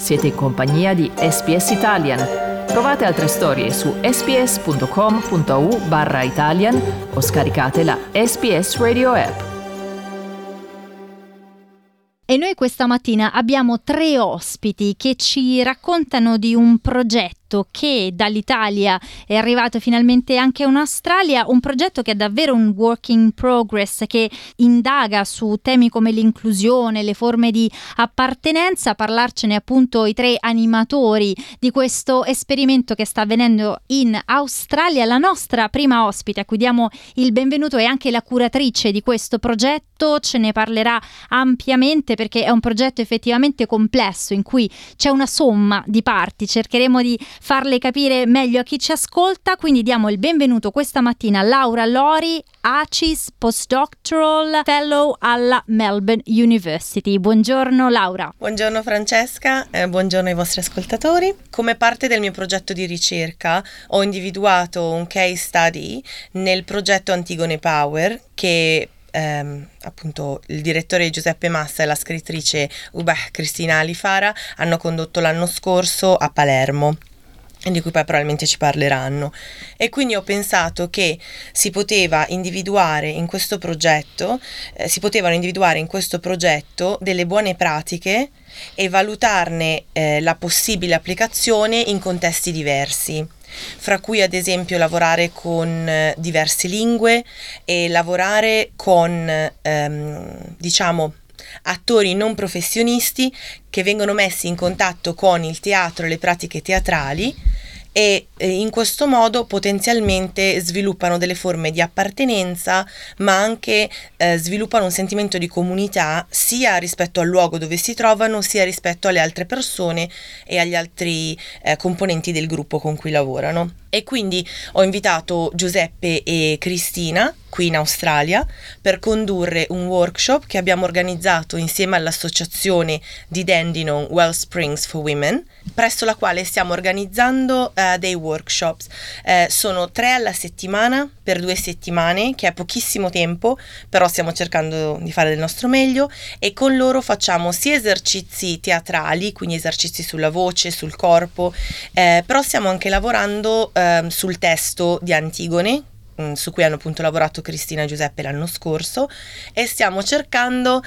Siete in compagnia di SBS Italian. Trovate altre storie su sbs.com.au/Italian o scaricate la SBS Radio app. E noi questa mattina abbiamo 3 ospiti che ci raccontano di un progetto che dall'Italia è arrivato finalmente anche in Australia, un progetto che è davvero un work in progress, che indaga su temi come l'inclusione, le forme di appartenenza. A parlarcene appunto i 3 animatori di questo esperimento che sta avvenendo in Australia. La nostra prima ospite, a cui diamo il benvenuto, è anche la curatrice di questo progetto. Ce ne parlerà ampiamente perché è un progetto effettivamente complesso in cui c'è una somma di parti. Cercheremo di farle capire meglio a chi ci ascolta, quindi diamo il benvenuto questa mattina a Laura Lori, ACIS Postdoctoral Fellow alla Melbourne University. Buongiorno Laura. Buongiorno Francesca, buongiorno ai vostri ascoltatori. Come parte del mio progetto di ricerca ho individuato un case study nel progetto Antigone Power che appunto il direttore Giuseppe Massa e la scrittrice Cristina Ali Farah hanno condotto l'anno scorso a Palermo, di cui poi probabilmente ci parleranno, e quindi ho pensato che si potevano individuare in questo progetto delle buone pratiche e valutarne la possibile applicazione in contesti diversi, fra cui ad esempio lavorare con diverse lingue e lavorare con attori non professionisti che vengono messi in contatto con il teatro e le pratiche teatrali e in questo modo potenzialmente sviluppano delle forme di appartenenza, ma anche sviluppano un sentimento di comunità sia rispetto al luogo dove si trovano, sia rispetto alle altre persone e agli altri componenti del gruppo con cui lavorano. E quindi ho invitato Giuseppe e Cristina qui in Australia per condurre un workshop che abbiamo organizzato insieme all'associazione di Dandenong Wellsprings for Women, presso la quale stiamo organizzando dei workshops. Sono 3 alla settimana per 2 settimane, che è pochissimo tempo, però stiamo cercando di fare del nostro meglio, e con loro facciamo sia esercizi teatrali, quindi esercizi sulla voce, sul corpo, però stiamo anche lavorando sul testo di Antigone, su cui hanno appunto lavorato Cristina e Giuseppe l'anno scorso, e stiamo cercando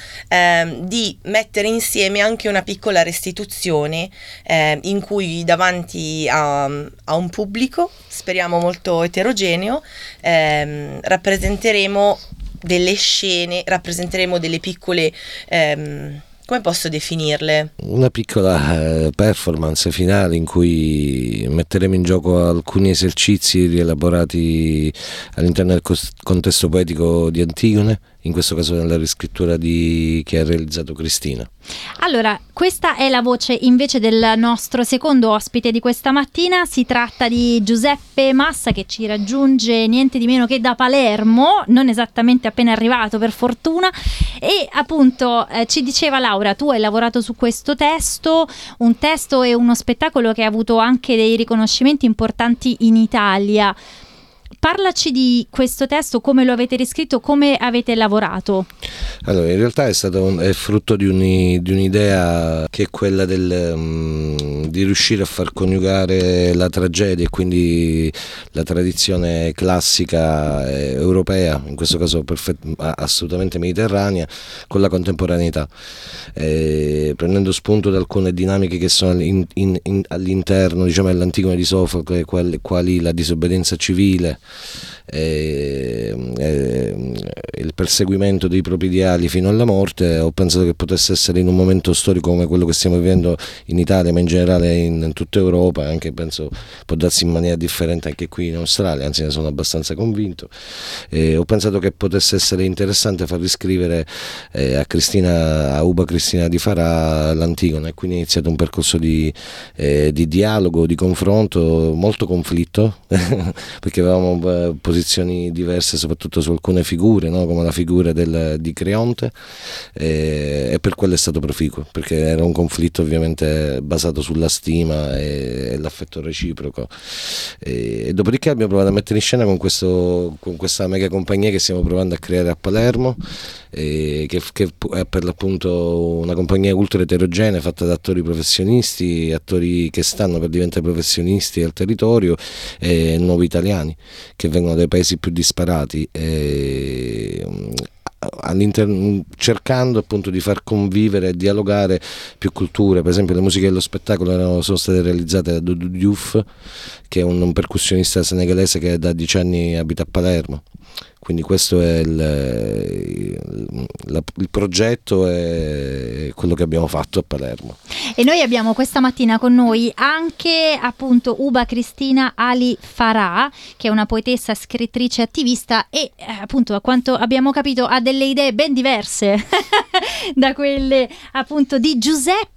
di mettere insieme anche una piccola restituzione in cui davanti a un pubblico, speriamo molto eterogeneo, rappresenteremo delle scene, rappresenteremo delle piccole come posso definirle? Una piccola performance finale in cui metteremo in gioco alcuni esercizi rielaborati all'interno del contesto poetico di Antigone, in questo caso nella riscrittura che ha realizzato Cristina. Allora, questa è la voce invece del nostro secondo ospite di questa mattina. Si tratta di Giuseppe Massa, che ci raggiunge niente di meno che da Palermo, non esattamente appena arrivato per fortuna, e appunto ci diceva Laura, tu hai lavorato su questo testo, un testo e uno spettacolo che ha avuto anche dei riconoscimenti importanti in Italia. Parlaci di questo testo, come lo avete riscritto, come avete lavorato. Allora, in realtà è frutto di un'idea che è quella di riuscire a far coniugare la tragedia e quindi la tradizione classica europea, in questo caso assolutamente mediterranea, con la contemporaneità, prendendo spunto da alcune dinamiche che sono all'interno, diciamo, dell'Antigone di Sofocle, quali la disobbedienza civile, il perseguimento dei propri ideali fino alla morte. Ho pensato che potesse essere, in un momento storico come quello che stiamo vivendo in Italia, ma in generale in tutta Europa, anche penso può darsi in maniera differente anche qui in Australia, anzi ne sono abbastanza convinto, ho pensato che potesse essere interessante far riscrivere a Cristina Ali Farah l'Antigone, e quindi è iniziato un percorso di dialogo, di confronto, molto conflitto perché avevamo posizioni diverse, soprattutto su alcune figure, no? Come la figura di Creonte, e per quello è stato proficuo, perché era un conflitto ovviamente basato sulla stima e l'affetto reciproco. E dopodiché abbiamo provato a mettere in scena con questa mega compagnia che stiamo provando a creare a Palermo, che è per l'appunto una compagnia ultra eterogenea, fatta da attori professionisti, attori che stanno per diventare professionisti al territorio, e nuovi italiani che vengono dai paesi più disparati, cercando appunto di far convivere e dialogare più culture. Per esempio le musiche dello spettacolo sono state realizzate da Doudou Diouf, che è un percussionista senegalese che da 10 anni abita a Palermo. Quindi questo è il progetto e quello che abbiamo fatto a Palermo. E noi abbiamo questa mattina con noi anche appunto Uba Cristina Ali Farah, che è una poetessa, scrittrice, attivista e appunto, a quanto abbiamo capito, ha delle idee ben diverse da quelle appunto di Giuseppe.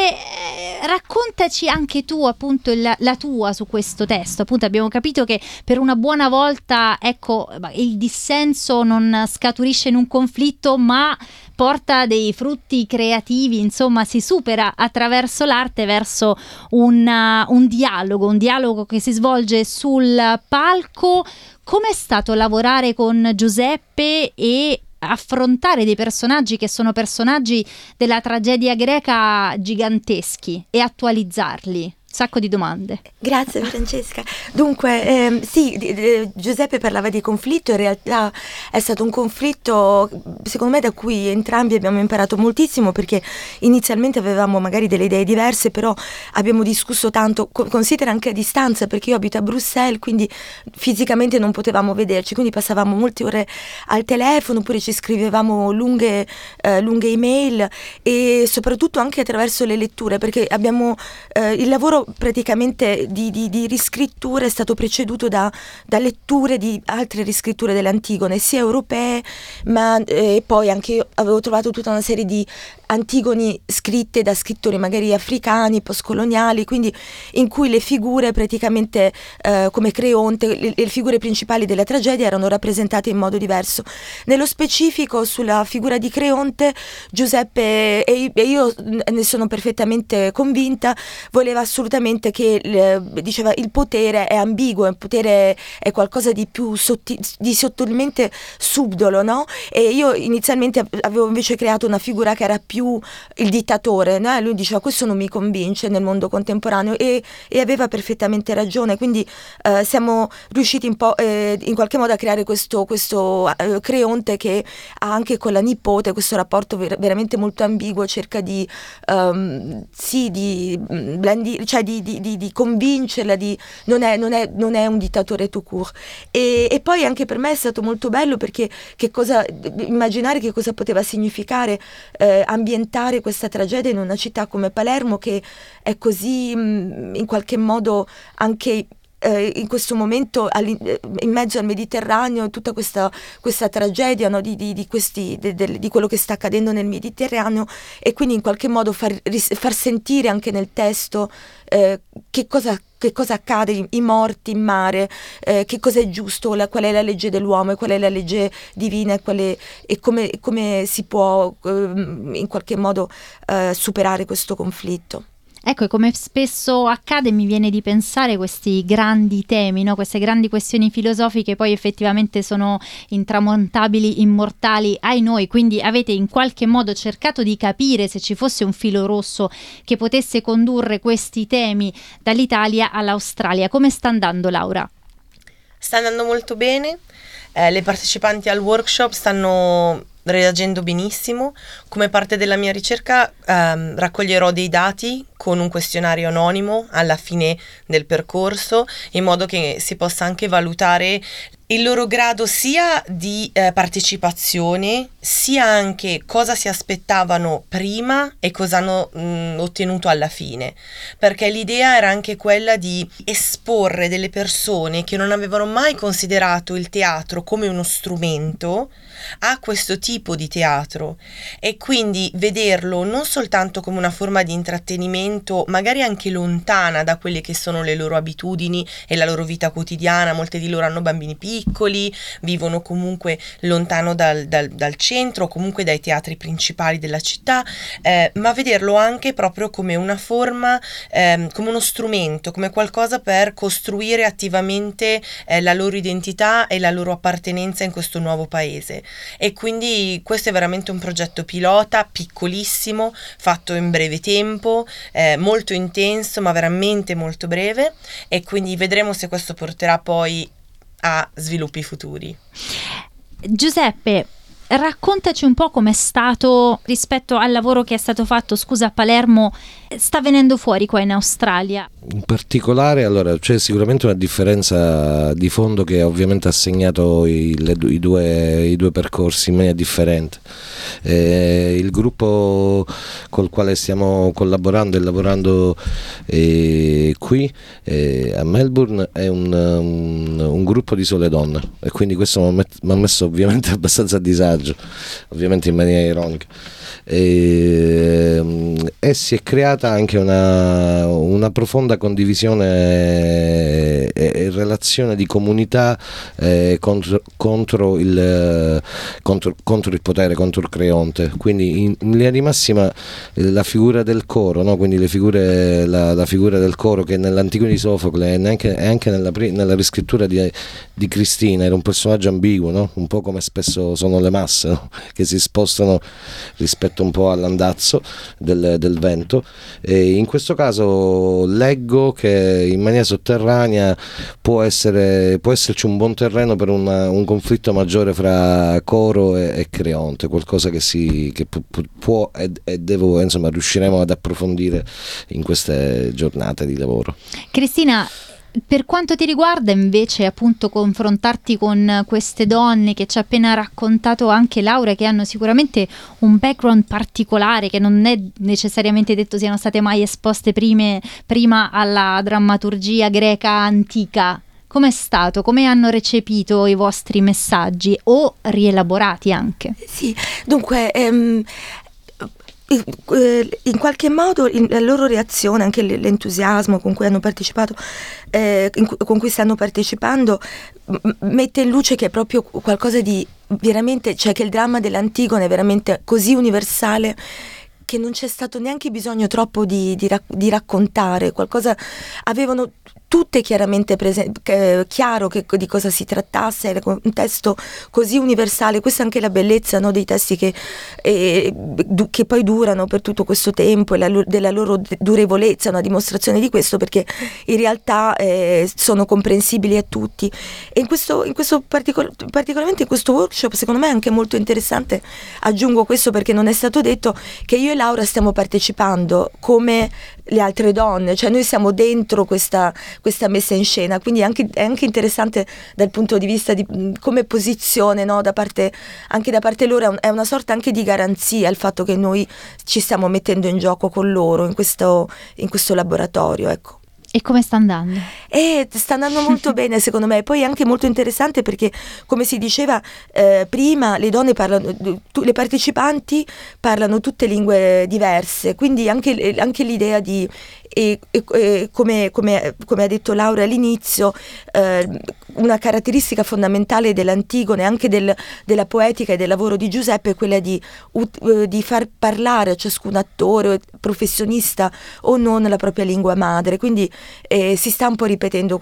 Raccontaci anche tu appunto la tua su questo testo. Appunto abbiamo capito che per una buona volta, ecco, il dissenso non scaturisce in un conflitto, ma porta dei frutti creativi, insomma si supera attraverso l'arte verso un dialogo che si svolge sul palco. Com'è stato lavorare con Giuseppe e affrontare dei personaggi che sono personaggi della tragedia greca giganteschi e attualizzarli? Sacco di domande. Grazie Francesca. Dunque, sì, Giuseppe parlava di conflitto, in realtà è stato un conflitto secondo me da cui entrambi abbiamo imparato moltissimo, perché inizialmente avevamo magari delle idee diverse, però abbiamo discusso tanto, considera anche a distanza, perché io abito a Bruxelles, quindi fisicamente non potevamo vederci, quindi passavamo molte ore al telefono, oppure ci scrivevamo lunghe email, e soprattutto anche attraverso le letture, perché abbiamo il lavoro praticamente di riscrittura è stato preceduto da letture di altre riscritture delle Antigone, sia europee, ma poi anche io avevo trovato tutta una serie di Antigoni scritte da scrittori magari africani, postcoloniali, quindi in cui le figure praticamente come Creonte, le figure principali della tragedia erano rappresentate in modo diverso. Nello specifico sulla figura di Creonte, Giuseppe, e io ne sono perfettamente convinta, voleva assolutamente che diceva il potere è ambiguo, il potere è qualcosa di più di sottilmente subdolo, no? E io inizialmente avevo invece creato una figura che era più il dittatore, no? Lui diceva questo non mi convince nel mondo contemporaneo, e aveva perfettamente ragione, quindi siamo riusciti in qualche modo a creare questo Creonte che ha anche con la nipote questo rapporto veramente molto ambiguo, cerca di di convincerla, non è un dittatore tout court. E poi anche per me è stato molto bello, perché immaginare che cosa poteva significare ambientare questa tragedia in una città come Palermo, che è così in qualche modo anche in questo momento in mezzo al Mediterraneo, tutta questa tragedia, no, di quello che sta accadendo nel Mediterraneo, e quindi in qualche modo far sentire anche nel testo che cosa accade, i morti in mare, che cosa è giusto, qual è la legge dell'uomo e qual è la legge divina, e come si può in qualche modo superare questo conflitto. Ecco, e come spesso accade, mi viene di pensare questi grandi temi, no? Queste grandi questioni filosofiche poi effettivamente sono intramontabili, immortali ai noi, quindi avete in qualche modo cercato di capire se ci fosse un filo rosso che potesse condurre questi temi dall'Italia all'Australia. Come sta andando, Laura? Sta andando molto bene, le partecipanti al workshop stanno reagendo benissimo. Come parte della mia ricerca raccoglierò dei dati con un questionario anonimo alla fine del percorso, in modo che si possa anche valutare il loro grado sia di partecipazione, sia anche cosa si aspettavano prima e cosa hanno ottenuto alla fine, perché l'idea era anche quella di esporre delle persone che non avevano mai considerato il teatro come uno strumento a questo tipo di teatro, e quindi vederlo non soltanto come una forma di intrattenimento, magari anche lontana da quelle che sono le loro abitudini e la loro vita quotidiana. Molte di loro hanno bambini piccoli, piccoli, vivono comunque lontano dal centro, comunque dai teatri principali della città, ma vederlo anche proprio come una forma, come uno strumento, come qualcosa per costruire attivamente la loro identità e la loro appartenenza in questo nuovo paese. E quindi questo è veramente un progetto pilota, piccolissimo, fatto in breve tempo, molto intenso, ma veramente molto breve, e quindi vedremo se questo porterà poi a sviluppi futuri. Giuseppe, raccontaci un po' com'è stato rispetto al lavoro che è stato fatto, scusa, a Palermo, sta venendo fuori qua in Australia. In particolare, allora, c'è sicuramente una differenza di fondo che ovviamente ha segnato i due percorsi in maniera differente. Il gruppo col quale stiamo collaborando e lavorando qui a Melbourne è un gruppo di sole donne, e quindi questo mi ha messo ovviamente abbastanza a disagio, ovviamente in maniera ironica. E si è creata anche una profonda condivisione e relazione di comunità contro il potere, contro il creonte. Quindi in linea di massima la figura del coro, no? Quindi la figura del coro, che nell'Antigone di Sofocle e anche nella riscrittura di Cristina era un personaggio ambiguo, no? Un po' come spesso sono le masse, no? Che si spostano rispetto un po' all'andazzo del vento, e in questo caso leggo che in maniera sotterranea può esserci un buon terreno per un conflitto maggiore fra coro e creonte, qualcosa che può e devo, insomma, riusciremo ad approfondire in queste giornate di lavoro. Cristina, per quanto ti riguarda invece, appunto, confrontarti con queste donne che ci ha appena raccontato anche Laura, che hanno sicuramente un background particolare, che non è necessariamente detto siano state mai esposte prima alla drammaturgia greca antica, com'è stato? Come hanno recepito i vostri messaggi o rielaborati anche? Sì, dunque in qualche modo la loro reazione, anche l'entusiasmo con cui hanno partecipato, con cui stanno partecipando, mette in luce che è proprio qualcosa di veramente, cioè che il dramma dell'Antigone è veramente così universale che non c'è stato neanche bisogno troppo di raccontare qualcosa. Avevano tutte chiaramente chiaro di cosa si trattasse, era un testo così universale. Questa è anche la bellezza, no, dei testi che poi durano per tutto questo tempo, e della loro durevolezza, una dimostrazione di questo, perché in realtà sono comprensibili a tutti. E particolarmente in questo workshop, secondo me è anche molto interessante, aggiungo questo perché non è stato detto, che io e Laura stiamo partecipando come le altre donne, cioè noi siamo dentro questa messa in scena, quindi è anche interessante dal punto di vista di come posizione, no, anche da parte loro, è una sorta anche di garanzia il fatto che noi ci stiamo mettendo in gioco con loro in questo laboratorio, ecco. E come sta andando? Sta andando molto bene, secondo me. Poi è anche molto interessante perché, come si diceva prima, le donne le partecipanti parlano tutte lingue diverse, quindi anche l'idea di, come ha detto Laura all'inizio, una caratteristica fondamentale dell'Antigone, anche della poetica e del lavoro di Giuseppe, è quella di far parlare a ciascun attore, professionista o non, la propria lingua madre. Quindi si sta un po' ripetendo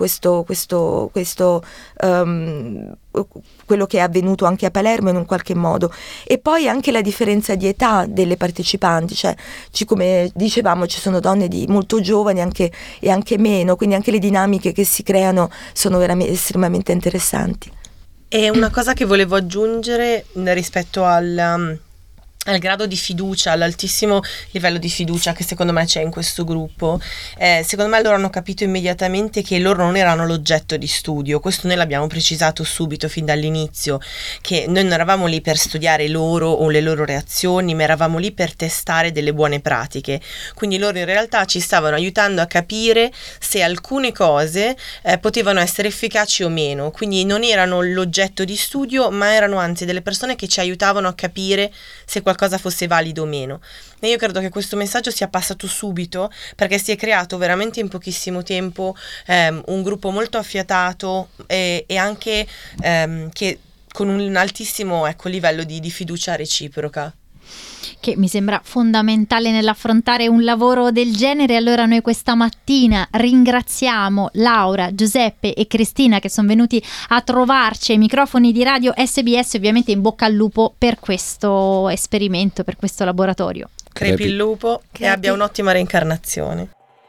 quello che è avvenuto anche a Palermo in un qualche modo. E poi anche la differenza di età delle partecipanti, cioè come dicevamo ci sono donne molto giovani e anche meno, quindi anche le dinamiche che si creano sono veramente estremamente interessanti. E una cosa che volevo aggiungere rispetto al grado di fiducia, all'altissimo livello di fiducia che secondo me c'è in questo gruppo, secondo me loro hanno capito immediatamente che loro non erano l'oggetto di studio. Questo noi l'abbiamo precisato subito fin dall'inizio, che noi non eravamo lì per studiare loro o le loro reazioni, ma eravamo lì per testare delle buone pratiche. Quindi loro in realtà ci stavano aiutando a capire se alcune cose potevano essere efficaci o meno. Quindi non erano l'oggetto di studio, ma erano anzi delle persone che ci aiutavano a capire se qualcosa qualcosa fosse valido o meno. E io credo che questo messaggio sia passato subito, perché si è creato veramente in pochissimo tempo un gruppo molto affiatato e anche che con un altissimo livello di fiducia reciproca. Che mi sembra fondamentale nell'affrontare un lavoro del genere. Allora noi questa mattina ringraziamo Laura, Giuseppe e Cristina che sono venuti a trovarci ai microfoni di Radio SBS. Ovviamente in bocca al lupo per questo esperimento, per questo laboratorio. Crepi il lupo e abbia un'ottima reincarnazione.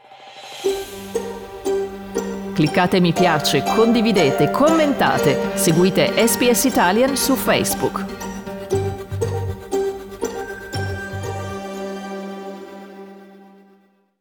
Cliccate mi piace, condividete, commentate, seguite SBS Italian su Facebook.